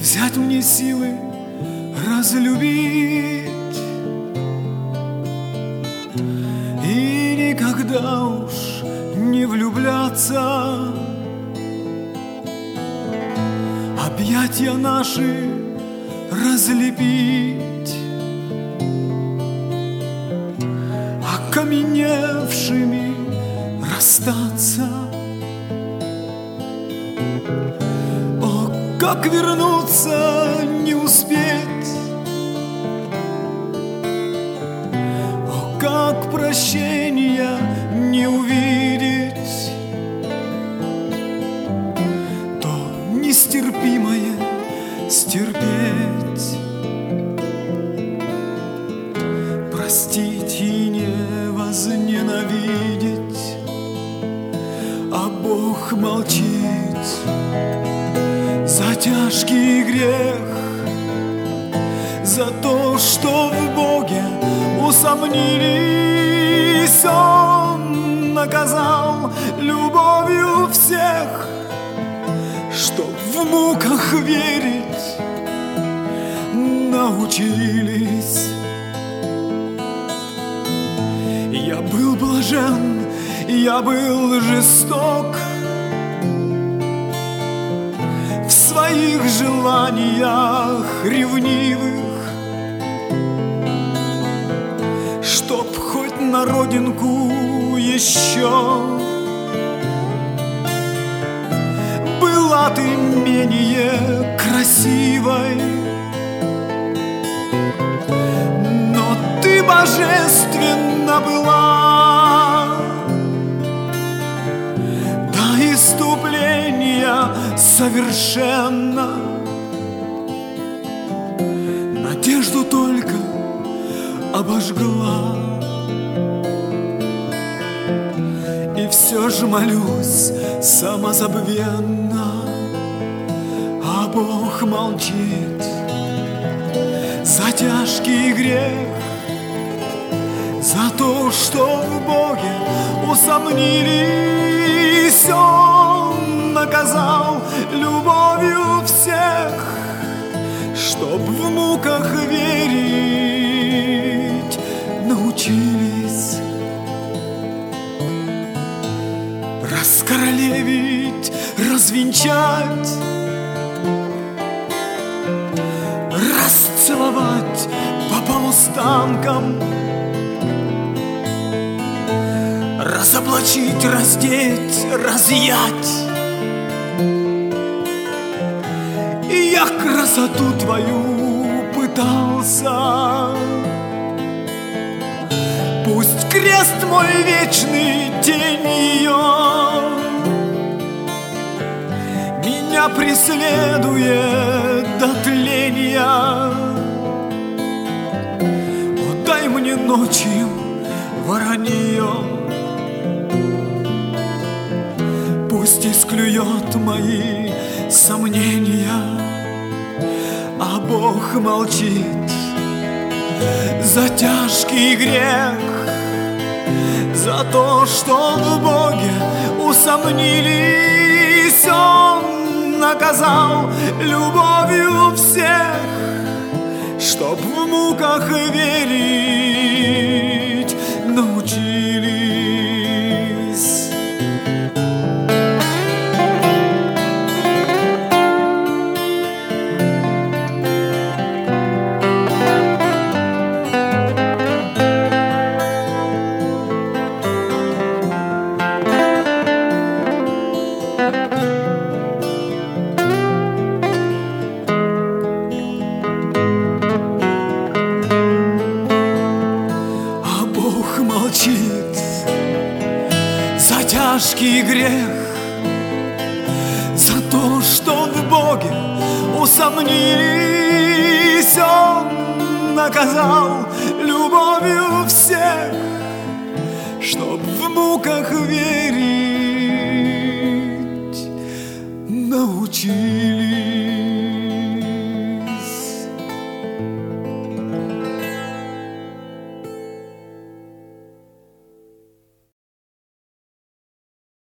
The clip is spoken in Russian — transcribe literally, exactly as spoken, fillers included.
взять мне силы разлюбить и никогда уж не влюбляться. Объятья наши разлепить, окаменевшими расстаться. О, как вернуться не успеть, о, как прощения не увидеть, то нестерпимое стерпеть, простить и не возненавидеть, а Бог молчит за тяжкий грех, за то, что в Боге усомнились. Он наказал любовью всех, чтоб в муках верить научились. Я был блажен, я был жесток в своих желаниях ревнивых, чтоб хоть на родинку еще была ты менее красивой. Но ты божественна была до иступления совершенно. Надежду только обожгла, и все же молюсь самозабвенно, а Бог молчит за тяжкий грех, за то, что в Боге усомнились. Он наказал любовью всех, чтоб в муках верить научились. Раскоролевить, развенчать, расцеловать по полустанкам, разоблачить, раздеть, разъять. И я красоту твою пытался. Пусть крест мой вечный, тень ее меня преследует до тления. О, дай мне ночью воронье, пусть исклюет мои сомнения, а Бог молчит за тяжкий грех, за то, что в Боге усомнились. Он наказал любовью всех, чтоб в муках верить научились. Молчит за тяжкий грех, за то, что в Боге усомнились. Он наказал любовью всех, чтоб в муках верить научились.